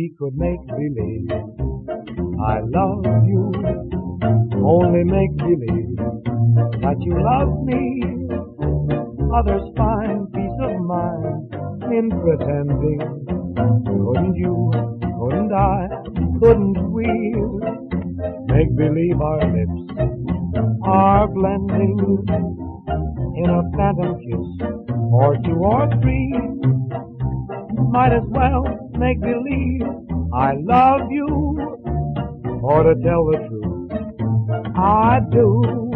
we could make believe I love you, only make believe that you love me. Others find peace of mind in pretending. Couldn't you, couldn't I, couldn't we make believe our lips are blending in a phantom kiss or two or three? Might as well make believe I love you, or to tell the truth, I do.